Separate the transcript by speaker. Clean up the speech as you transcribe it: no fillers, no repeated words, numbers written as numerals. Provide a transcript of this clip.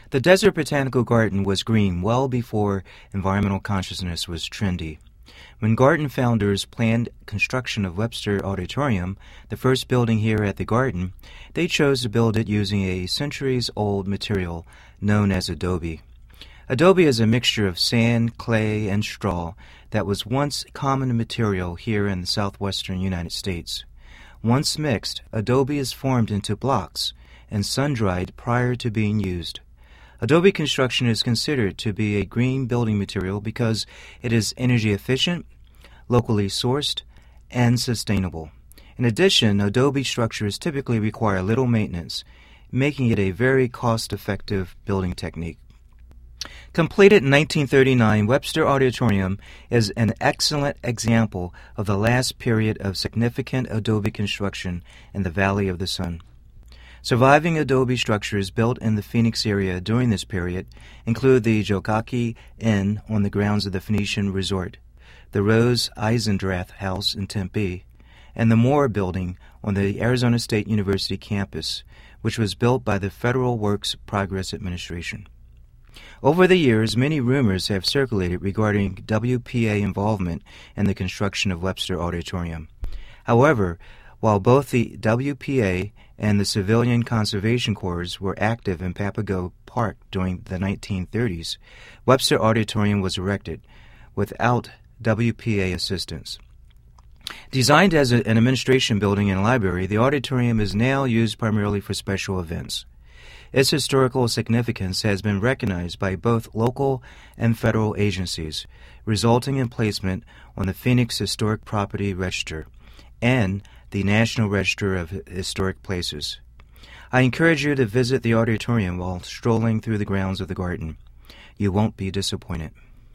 Speaker 1: The Desert Botanical Garden was green well before environmental consciousness was trendy. When Garden founders planned construction of Webster Auditorium, the first building here at the Garden, they chose to build it using a centuries-old material known as adobe. Adobe is a mixture of sand, clay, and straw that was once common material here in the southwestern United States. Once mixed, adobe is formed into blocks and sun-dried prior to being used. Adobe construction is considered to be a green building material because it is energy efficient, locally sourced, and sustainable. In addition, adobe structures typically require little maintenance, making it a very cost-effective building technique. Completed in 1939, Webster Auditorium is an excellent example of the last period of significant adobe construction in the Valley of the Sun. Surviving adobe structures built in the Phoenix area during this period include the Jokaki Inn on the grounds of the Phoenician Resort, the Rose Eisendrath House in Tempe, and the Moore Building on the Arizona State University campus, which was built by the Federal Works Progress Administration. Over the years, many rumors have circulated regarding WPA involvement in the construction of Webster Auditorium. However, while both the WPA and the Civilian Conservation Corps were active in Papago Park during the 1930s, Webster Auditorium was erected without WPA assistance. Designed as an administration building and library, the auditorium is now used primarily for special events. Its historical significance has been recognized by both local and federal agencies, resulting in placement on the Phoenix Historic Property Register and the National Register of Historic Places. I encourage you to visit the auditorium while strolling through the grounds of the Garden. You won't be disappointed.